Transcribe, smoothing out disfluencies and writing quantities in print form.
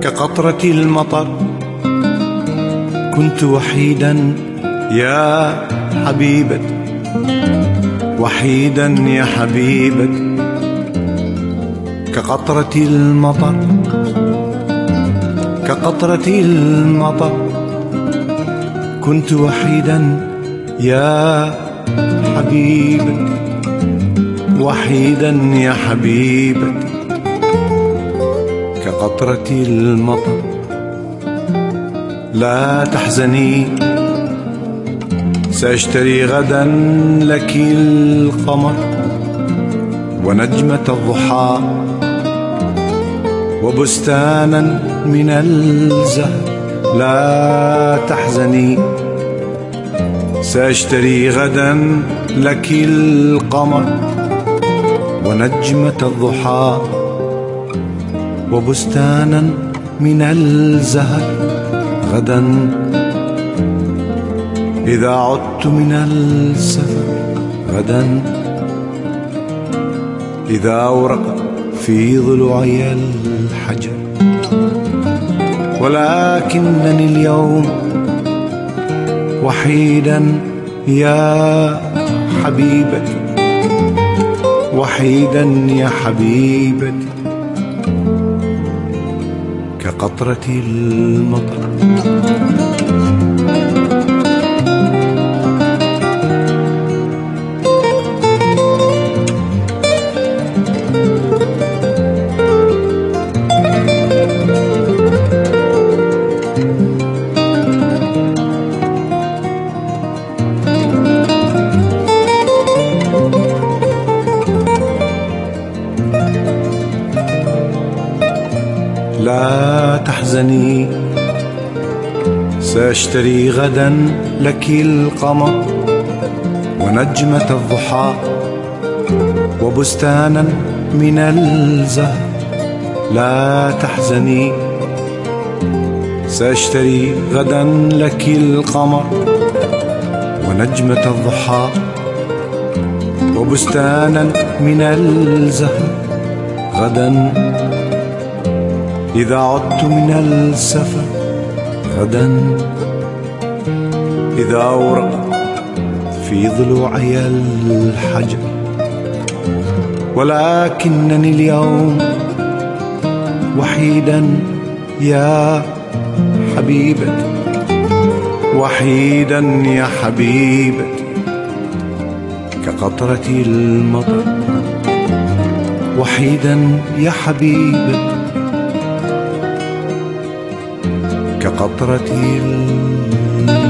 كقطرة المطر كنت وحيدا يا حبيبتي، وحيدا يا حبيبتي. كقطرة المطر كقطرة المطر كنت وحيدا يا حبيبتي، وحيدا يا حبيبتي. كقطرة المطر لا تحزني، سأشتري غدا لك القمر ونجمة الضحى وبستانا من الزهر. لا تحزني، سأشتري غدا لك القمر ونجمة الضحى وبستانا من الزهر غدا. إذا عدت من السفر غدا، إذا أورق في ضلوعي الحجر. ولكنني اليوم وحيدا يا حبيبتي، وحيدا يا حبيبتي. كقطرة المطر لا تحزني، سأشتري غدا لك القمر ونجمة الضحى وبستانا من الزهر. لا تحزني، سأشتري غدا لك القمر ونجمة الضحى وبستانا من الزهر غدا. إذا عدت من السفر غدا، إذا أورق في ضلوعي الحجر. ولكنني اليوم وحيدا يا حبيبتي، وحيدا يا حبيبتي. كقطرة المطر وحيدا يا حبيبتي. كقطرة المطر